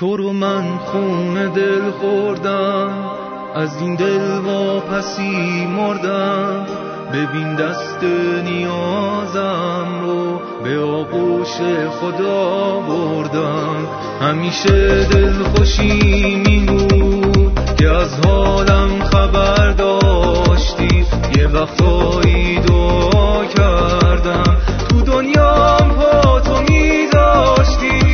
تو رو من خون دل خوردم، از این دل واپسی مردم. ببین دست نیازم رو به آغوش خدا بردم. همیشه دل خوشیم این بود که از حالم خبر داشتی. یه وقتایی دعا کردم تو دنیام پا تو میذاشتی.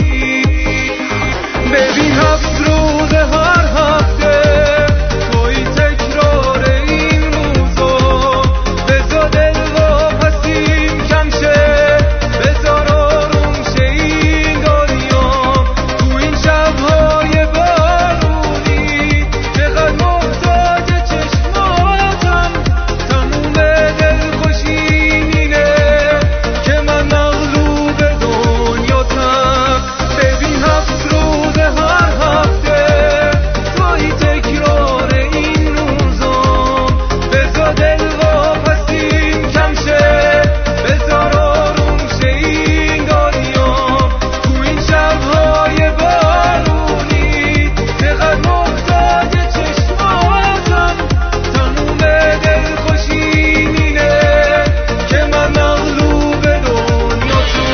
ببین 7 روز هر هفته توی تکرار این روزا. بذار دل واپسیم کم شه، بذار آروم شه این دنیا. تو این شب‌های بارونی چقدر محتاج چشماتم. تموم دل خوشیم اینه که من مغلوب دنیاتم. ببین 7 روز هر هفته توی تکرار این روزا. بذار دل واپسیم کم شه، بذار آروم شه این دنیا. تو این شب‌های بارونی چقدر محتاج چشماتم. تموم دل خوشیم اینه که من مغلوب دنیاتم.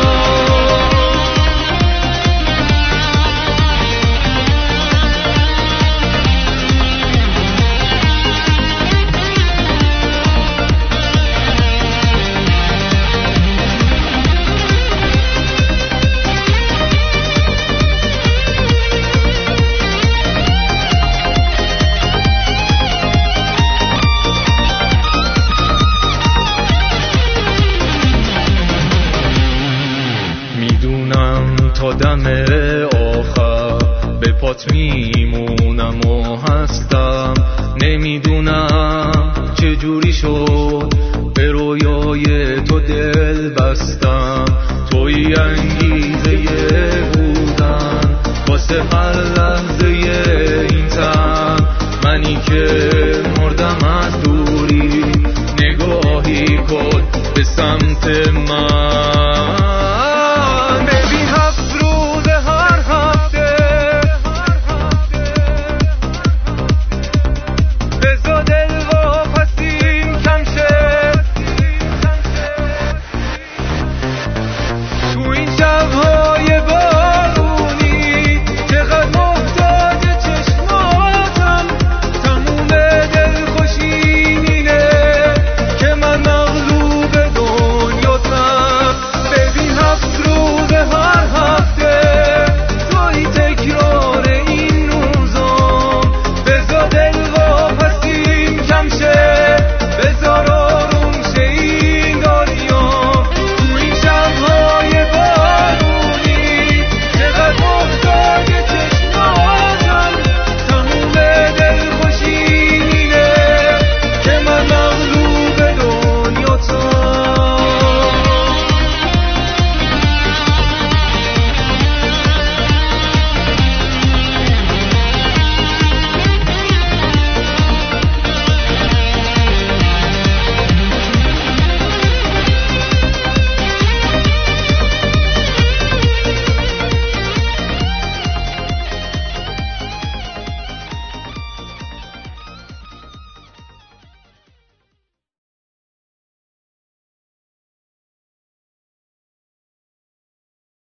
میدونم تا دم آخر به پات میمونم و هستم. نمیدونم چجوری شد به رویای تو دل بستم. توی انگیزه بودن واسه هر لحظه این تن. منی که مردم از دوری، نگاهی کن به سمت من.